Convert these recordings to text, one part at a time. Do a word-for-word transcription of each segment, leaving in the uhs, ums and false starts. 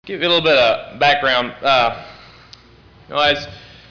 Give you a little bit of background. Uh, you know, as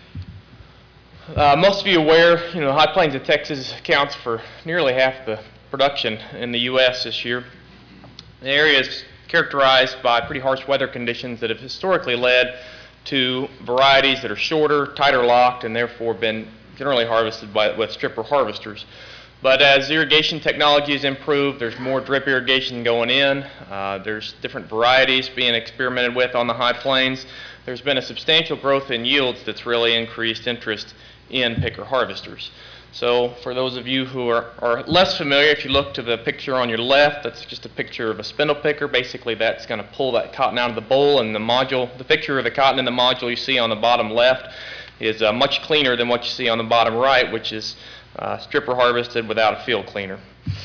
uh, most of you are aware, you know, the High Plains of Texas accounts for nearly half the production in the U S this year. The area is characterized by pretty harsh weather conditions that have historically led to varieties that are shorter, tighter locked, and therefore been generally harvested by, with stripper harvesters. But as irrigation technology has improved, there's more drip irrigation going in. Uh, there's different varieties being experimented with on the High Plains. There's been a substantial growth in yields that's really increased interest in picker harvesters. So for those of you who are, are less familiar, if you look to the picture on your left, that's just a picture of a spindle picker. Basically, that's going to pull that cotton out of the bowl, and the module, the picture of the cotton in the module you see on the bottom left is uh, much cleaner than what you see on the bottom right, which is Uh, stripper harvested without a field cleaner.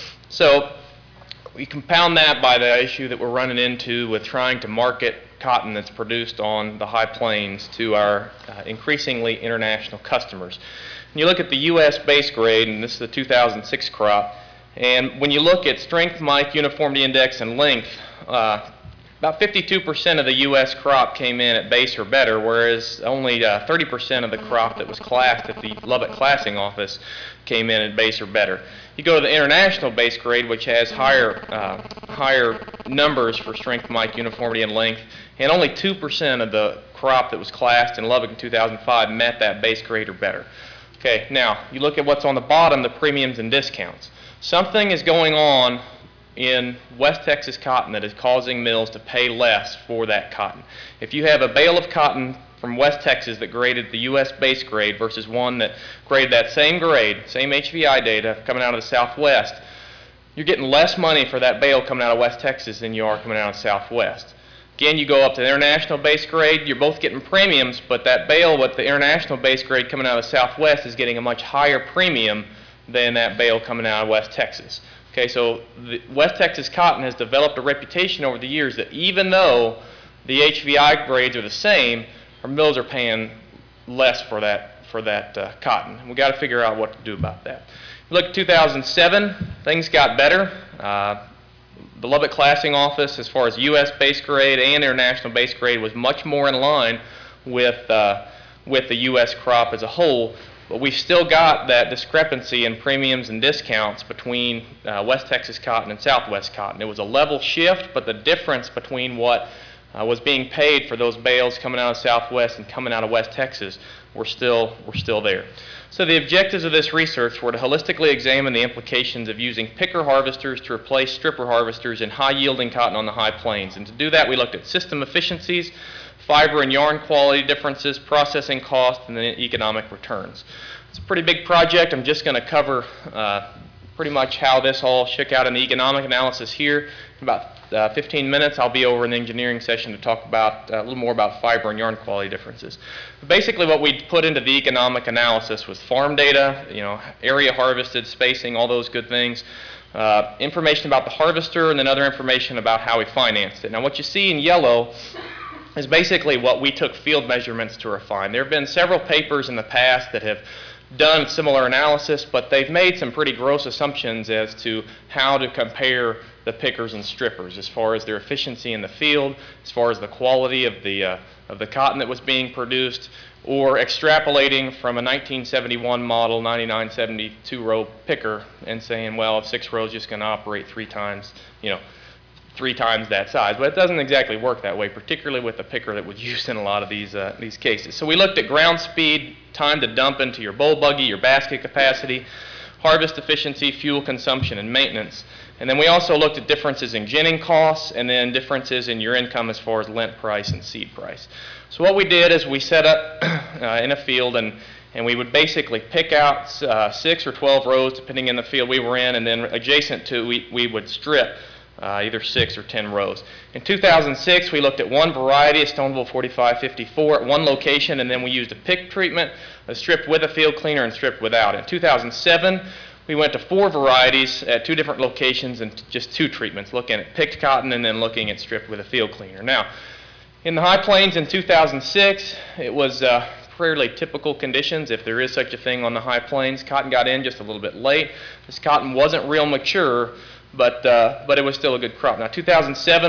So we compound that by the issue that we're running into with trying to market cotton that's produced on the High Plains to our uh, increasingly international customers. And you look at the U S base grade, and this is the two thousand six crop, and when you look at strength, Mike, uniformity index, and length, uh, about fifty-two percent of the U S crop came in at base or better, whereas only uh, thirty percent of the crop that was classed at the Lubbock Classing Office came in at base or better. You go to the international base grade, which has higher, uh, higher numbers for strength, Mike, uniformity, and length, and only two percent of the crop that was classed in Lubbock in two thousand five met that base grade or better. Okay, now you look at what's on the bottom, the premiums and discounts. Something is going on in West Texas cotton that is causing mills to pay less for that cotton. If you have a bale of cotton from West Texas that graded the U S base grade versus one that graded that same grade, same H V I data coming out of the Southwest, you're getting less money for that bale coming out of West Texas than you are coming out of Southwest. Again, you go up to the international base grade, you're both getting premiums, but that bale with the international base grade coming out of the Southwest is getting a much higher premium than that bale coming out of West Texas. Okay, so the West Texas cotton has developed a reputation over the years that even though the H V I grades are the same, our mills are paying less for that for that uh, cotton. We got to figure out what to do about that. Look at two thousand seven, things got better. Uh, the Lubbock Classing Office, as far as U S base grade and international base grade, was much more in line with uh, with the U S crop as a whole. But we've still got that discrepancy in premiums and discounts between uh, West Texas cotton and Southwest cotton. It was a level shift, but the difference between what uh, was being paid for those bales coming out of Southwest and coming out of West Texas were still, were still there. So the objectives of this research were to holistically examine the implications of using picker harvesters to replace stripper harvesters in high-yielding cotton on the High Plains. And to do that, we looked at system efficiencies, fiber and yarn quality differences, processing costs, and then economic returns. It's a pretty big project. I'm just going to cover uh, pretty much how this all shook out in the economic analysis here. In about uh, fifteen minutes, I'll be over in the engineering session to talk about uh, a little more about fiber and yarn quality differences. But basically, what we put into the economic analysis was farm data, you know, area harvested, spacing, all those good things. Uh, information about the harvester, and then other information about how we financed it. Now, what you see in yellow is basically what we took field measurements to refine. There have been several papers in the past that have done similar analysis, but they've made some pretty gross assumptions as to how to compare the pickers and strippers as far as their efficiency in the field, as far as the quality of the, uh, of the cotton that was being produced, or extrapolating from a nineteen seventy-one model ninety-nine seventy-two row picker and saying, well, if six rows just going to operate three times, you know, three times that size. But it doesn't exactly work that way, particularly with the picker that was used in a lot of these, uh, these cases. So we looked at ground speed, time to dump into your bowl buggy, your basket capacity, harvest efficiency, fuel consumption, and maintenance. And then we also looked at differences in ginning costs and then differences in your income as far as lint price and seed price. So what we did is we set up uh, in a field, and and we would basically pick out uh, six or twelve rows depending on the field we were in, and then adjacent to we, we would strip Uh, either six or ten rows. In two thousand six, we looked at one variety of Stoneville forty-five fifty-four at one location, and then we used a pick treatment, a strip with a field cleaner and strip without. In two thousand seven, we went to four varieties at two different locations and just two treatments, looking at picked cotton and then looking at stripped with a field cleaner. Now, in the High Plains in two thousand six, it was uh, fairly typical conditions, if there is such a thing on the High Plains. Cotton got in just a little bit late. This cotton wasn't real mature, but uh, but it was still a good crop. Now, two thousand seven was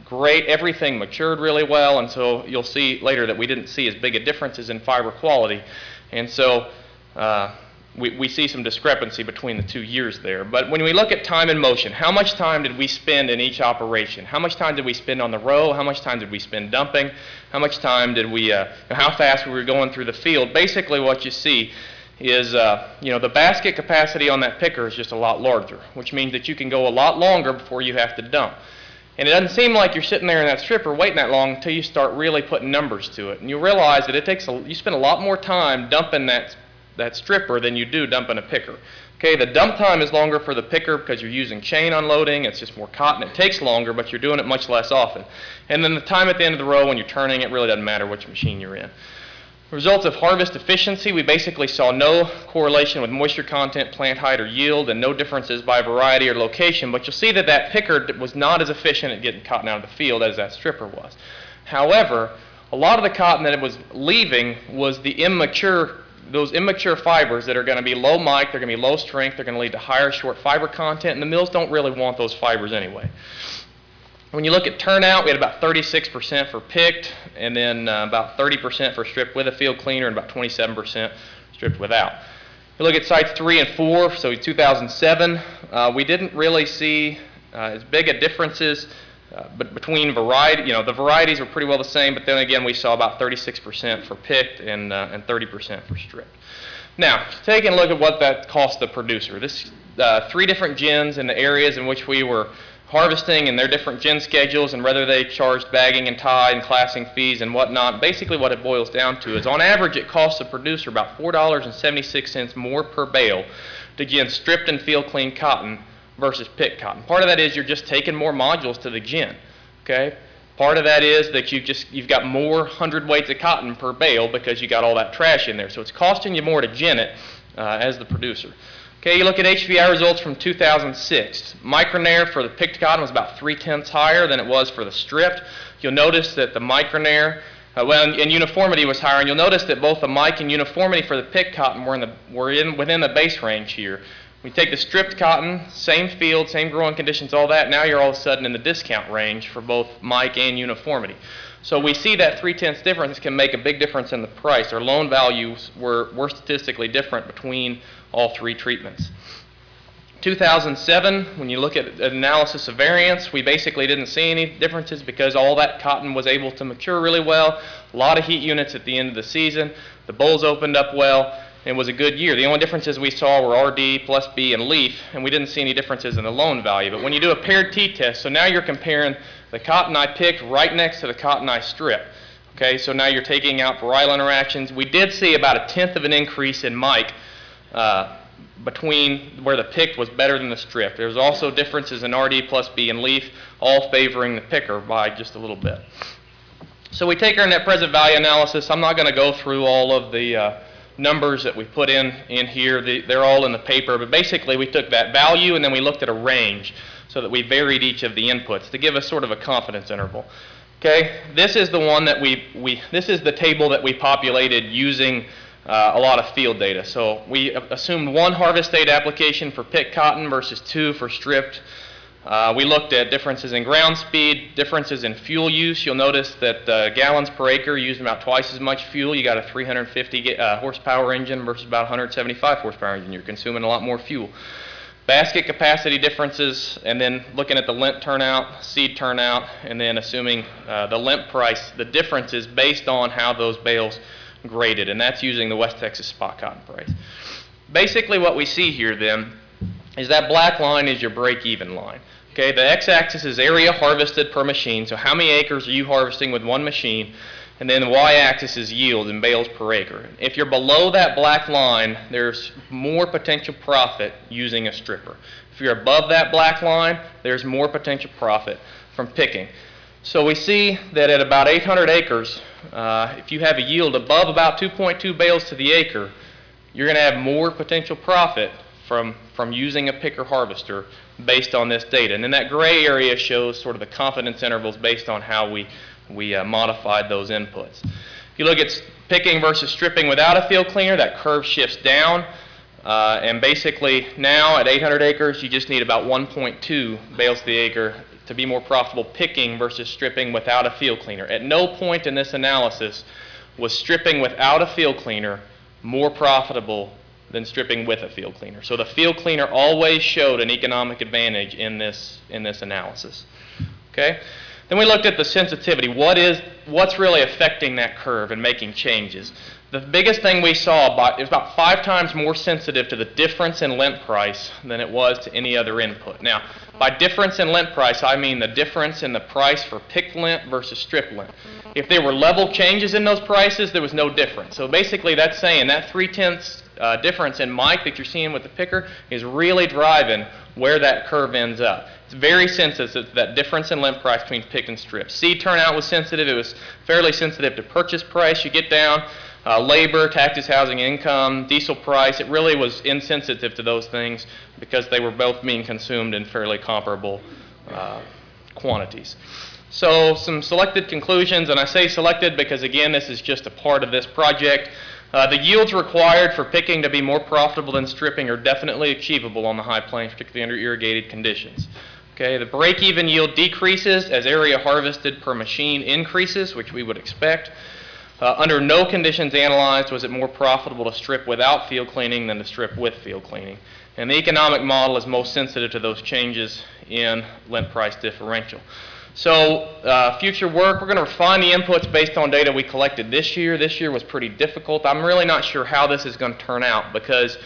great. Everything matured really well, and so you'll see later that we didn't see as big a differences in fiber quality. And so uh, we, we see some discrepancy between the two years there. But when we look at time and motion, how much time did we spend in each operation? How much time did we spend on the row? How much time did we spend dumping? How much time did we, uh, how fast were we going through the field? Basically what you see is, uh, you know, the basket capacity on that picker is just a lot larger, which means that you can go a lot longer before you have to dump. And it doesn't seem like you're sitting there in that stripper waiting that long until you start really putting numbers to it. And you realize that it takes a, you spend a lot more time dumping that, that stripper than you do dumping a picker. Okay, the dump time is longer for the picker because you're using chain unloading. It's just more cotton. It takes longer, but you're doing it much less often. And then the time at the end of the row when you're turning, it really doesn't matter which machine you're in. Results of harvest efficiency, we basically saw no correlation with moisture content, plant height, or yield, and no differences by variety or location. But you'll see that that picker was not as efficient at getting cotton out of the field as that stripper was. However, a lot of the cotton that it was leaving was the immature, those immature fibers that are going to be low mic, they're going to be low strength, they're going to lead to higher short fiber content, and the mills don't really want those fibers anyway. When you look at turnout, we had about thirty-six percent for picked, and then uh, about thirty percent for stripped with a field cleaner, and about twenty-seven percent stripped without. You look at sites three and four, so in two thousand seven, uh, we didn't really see uh, as big a differences uh, but between variety. You know, the varieties were pretty well the same, but then again, we saw about thirty-six percent for picked and, uh, and thirty percent for stripped. Now, taking a look at what that cost the producer. This uh, three different gens in the areas in which we were harvesting and their different gen schedules and whether they charged bagging and tie and classing fees and whatnot. Basically what it boils down to is on average it costs the producer about four dollars and seventy-six cents more per bale to gen stripped and field clean cotton versus picked cotton. Part of that is you're just taking more modules to the gen. Okay? Part of that is that you just, you've got more hundredweights of cotton per bale because you got all that trash in there. So it's costing you more to gen it uh, as the producer. Okay, you look at H V I results from two thousand six. Micronair for the picked cotton was about three-tenths higher than it was for the stripped. You'll notice that the Micronair, uh, well, and, and uniformity was higher, and you'll notice that both the mic and uniformity for the picked cotton were, in the, were in, within the base range here. We take the stripped cotton, same field, same growing conditions, all that, now you're all of a sudden in the discount range for both mic and uniformity. So we see that three-tenths difference can make a big difference in the price. Our loan values were, were statistically different between all three treatments. two thousand seven, when you look at analysis of variance, we basically didn't see any differences because all that cotton was able to mature really well. A lot of heat units at the end of the season. The bolls opened up well. It was a good year. The only differences we saw were R D plus B and leaf, and we didn't see any differences in the loan value. But when you do a paired t-test, so now you're comparing the cotton I picked right next to the cotton I stripped. Okay, so now you're taking out varietal interactions. We did see about a tenth of an increase in mic uh, between where the picked was better than the stripped. There's also differences in R D plus B and leaf, all favoring the picker by just a little bit. So we take our net present value analysis. I'm not going to go through all of the uh, numbers that we put in in here. The, they're all in the paper, but basically we took that value and then we looked at a range so that we varied each of the inputs to give us sort of a confidence interval. Okay, this is the one that we, we this is the table that we populated using uh, a lot of field data. So we assumed one harvest date application for picked cotton versus two for stripped. Uh, we looked at differences in ground speed, differences in fuel use. You'll notice that uh, gallons per acre used about twice as much fuel. You got a three hundred fifty uh, horsepower engine versus about one hundred seventy-five horsepower engine. You're consuming a lot more fuel. Basket capacity differences, and then looking at the lint turnout, seed turnout, and then assuming uh, the lint price, the differences based on how those bales graded, and that's using the West Texas spot cotton price. Basically what we see here then is that black line is your break-even line. Okay, the x-axis is area harvested per machine, so how many acres are you harvesting with one machine, and then the y-axis is yield in bales per acre. If you're below that black line, there's more potential profit using a stripper. If you're above that black line, there's more potential profit from picking. So we see that at about eight hundred acres, uh, if you have a yield above about two point two bales to the acre, you're going to have more potential profit from, from using a picker harvester based on this data. And then that gray area shows sort of the confidence intervals based on how we, we uh, modified those inputs. If you look at picking versus stripping without a field cleaner, that curve shifts down. Uh, and basically now at eight hundred acres, you just need about one point two bales to the acre to be more profitable picking versus stripping without a field cleaner. At no point in this analysis was stripping without a field cleaner more profitable than stripping with a field cleaner. So the field cleaner always showed an economic advantage in this, in this analysis. Okay? Then we looked at the sensitivity. What is, what's really affecting that curve and making changes? The biggest thing we saw, about, it was about five times more sensitive to the difference in lint price than it was to any other input. Now, by difference in lint price, I mean the difference in the price for picked lint versus strip lint. If there were level changes in those prices, there was no difference. So basically that's saying that three-tenths uh, difference in mic that you're seeing with the picker is really driving where that curve ends up. It's very sensitive to that difference in lint price between picked and stripped. Seed turnout was sensitive. It was fairly sensitive to purchase price. You get down, uh, labor, taxes, housing, income, diesel price. It really was insensitive to those things because they were both being consumed in fairly comparable uh, quantities. So some selected conclusions, and I say selected because, again, this is just a part of this project. Uh, the yields required for picking to be more profitable than stripping are definitely achievable on the high plains, particularly under irrigated conditions. Okay, the break-even yield decreases as area harvested per machine increases, which we would expect. Uh, under no conditions analyzed was it more profitable to strip without field cleaning than to strip with field cleaning. And the economic model is most sensitive to those changes in lint price differential. So uh, future work, we're going to refine the inputs based on data we collected this year. This year was pretty difficult. I'm really not sure how this is going to turn out because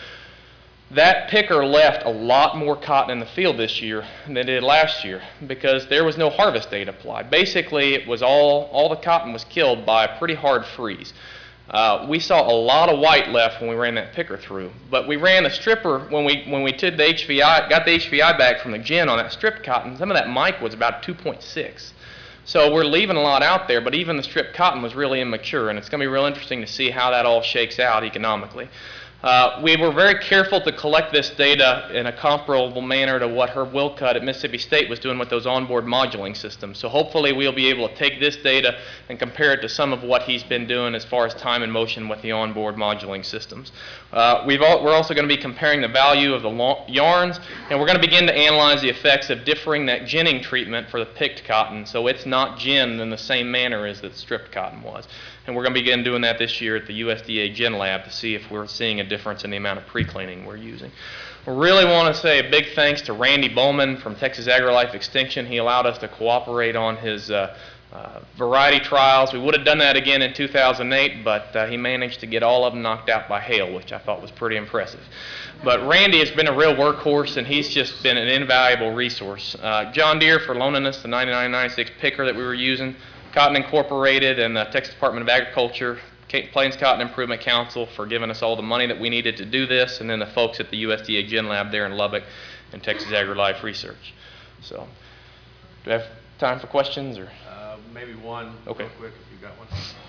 that picker left a lot more cotton in the field this year than it did last year because there was no harvest date applied. Basically, it was all, all the cotton was killed by a pretty hard freeze. Uh, we saw a lot of white left when we ran that picker through, but we ran the stripper when we when we did the H V I, got the H V I back from the gin on that stripped cotton. Some of that mic was about two point six, so we're leaving a lot out there. But even the stripped cotton was really immature, and it's going to be real interesting to see how that all shakes out economically. Uh, we were very careful to collect this data in a comparable manner to what Herb Wilcutt at Mississippi State was doing with those onboard moduling systems. So hopefully we'll be able to take this data and compare it to some of what he's been doing as far as time and motion with the onboard moduling systems. Uh, we've all, we're also going to be comparing the value of the yarns, and we're going to begin to analyze the effects of differing that ginning treatment for the picked cotton, so it's not ginned in the same manner as the stripped cotton was. And we're going to begin doing that this year at the U S D A Gin Lab to see if we're seeing a difference in the amount of pre-cleaning we're using. We really want to say a big thanks to Randy Bowman from Texas AgriLife Extension. He allowed us to cooperate on his uh, uh, variety trials. We would have done that again in two thousand eight, but uh, he managed to get all of them knocked out by hail, which I thought was pretty impressive. But Randy has been a real workhorse, and he's just been an invaluable resource. Uh, John Deere for loaning us the ninety-nine ninety-six picker that we were using, Cotton Incorporated and the Texas Department of Agriculture, Plains Cotton Improvement Council for giving us all the money that we needed to do this, and then the folks at the U S D A Gin Lab there in Lubbock and Texas AgriLife Research. So, do I have time for questions? Or uh, maybe one okay. real quick if you got one.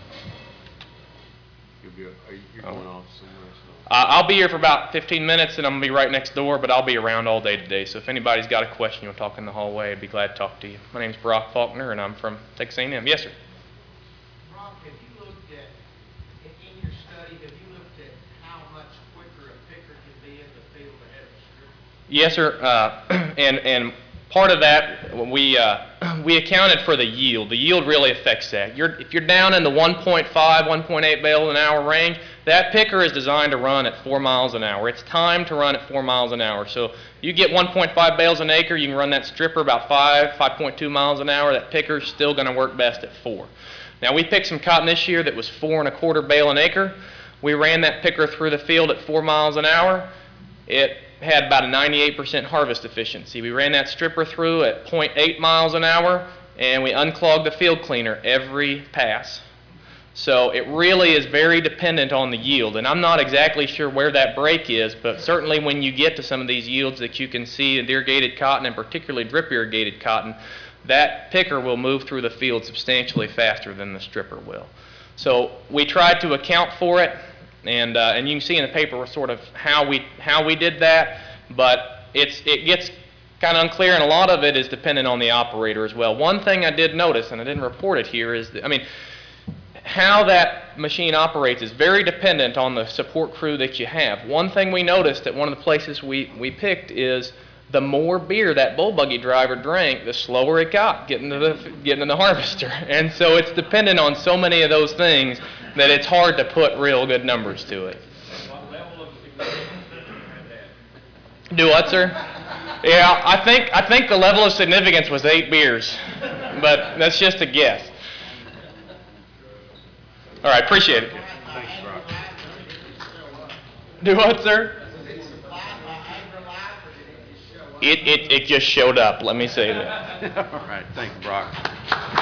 You'll be, are you, you're going oh. off somewhere. So. Uh, I'll be here for about fifteen minutes, and I'm going to be right next door, but I'll be around all day today. So if anybody's got a question, you'll talk in the hallway. I'd be glad to talk to you. My name's Brock Faulkner, and I'm from Texas A and M. Yes, sir. Brock, have you looked at, in, in your study, have you looked at how much quicker a picker can be in the field ahead of a stripper? Yes, sir. Uh, and and part of that, we uh, we accounted for the yield. The yield really affects that. You're, if you're down in the one point five, one point eight bales an hour range, that picker is designed to run at four miles an hour. It's timed to run at four miles an hour. So you get one point five bales an acre, you can run that stripper about five, five point two miles an hour. That picker's still going to work best at four. Now we picked some cotton this year that was four and a quarter bale an acre. We ran that picker through the field at four miles an hour. It had about a ninety-eight percent harvest efficiency. We ran that stripper through at zero point eight miles an hour, and we unclogged the field cleaner every pass. So it really is very dependent on the yield, and I'm not exactly sure where that break is, but certainly when you get to some of these yields that you can see in irrigated cotton, and particularly drip irrigated cotton, that picker will move through the field substantially faster than the stripper will. So we tried to account for it, and uh, and you can see in the paper sort of how we how we did that, but it's it gets kind of unclear, and a lot of it is dependent on the operator as well. One thing I did notice, and I didn't report it here, is that, I mean, how that machine operates is very dependent on the support crew that you have. One thing we noticed at one of the places we, we picked is the more beer that bull buggy driver drank, the slower it got getting to the getting to the harvester. And so it's dependent on so many of those things that it's hard to put real good numbers to it. Do what, sir? Yeah, I think I think the level of significance was eight beers, but that's just a guess. All right, appreciate it. Thanks, Brock. Do what, sir? Was it supplied by AgriLife or did it just show up? It, it, it just showed up, let me say that. All right, thanks, Brock.